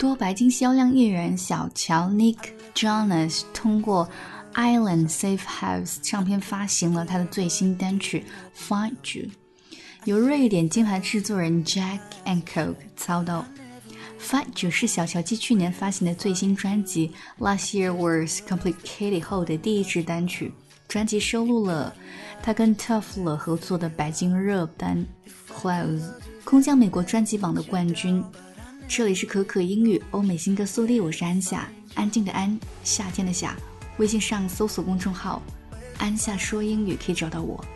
说白金销量艺人小乔 Nick Jonas 通过 Island Safe House 唱片发行了他的最新单曲 Find You， 由瑞典金牌制作人 Jack and Coke 操刀。Find You 是小乔继去年发行的最新专辑 Last Year Was Complicated 后的第一支单曲，专辑收录了他跟 Tuffler 合作的白金热单 Clouds， 空降美国专辑榜的冠军。这里是可可英语欧美新歌速递，我是安夏，安静的安，夏天的夏。微信上搜索公众号安夏说英语可以找到我。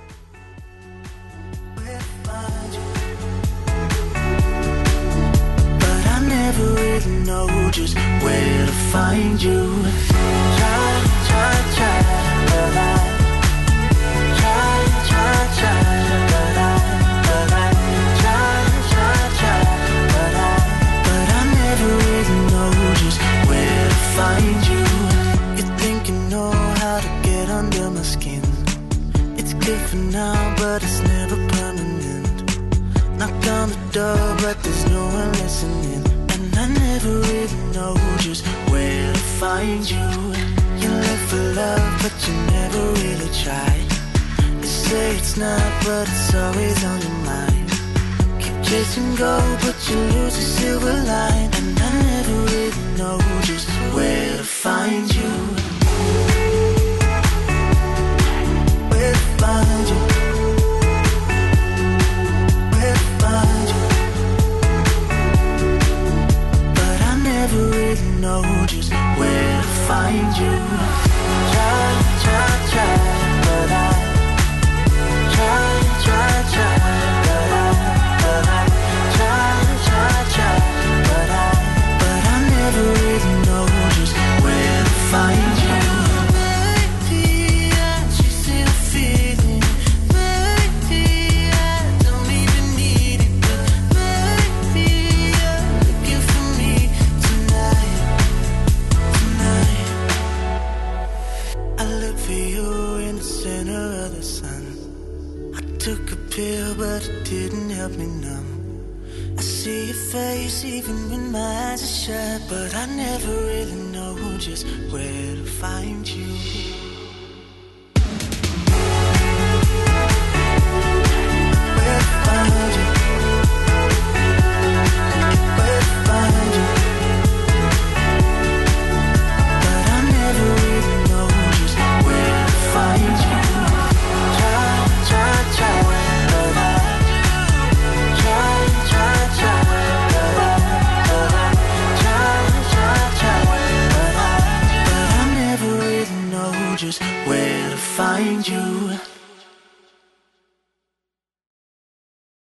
Never really know just where to find you. Try, but I try, but I never really know just where to find you. You think you know how to get under my skin. It's good for now, but it's never permanent. Knock on the door, but there's no one listening. I never really know just where to find you. You look for love, but you never really try. You say it's not, but it's always on your mind. Keep chasing gold, but you lose the silver line. And I never really know just where to find you. Where to find you. Where to find you. Never really know just where to find you. Try, but I try, but I try, but I never really know just where to find you. Maybe I just see the feeling. Maybe I don't even need it, but maybe you're looking for me. I look for you in the center of the sun. I took a pill, but it didn't help me numb. I see your face even when my eyes are shut, but I never really know just where to find you. Where to find you. Where to find you. Just where to find you.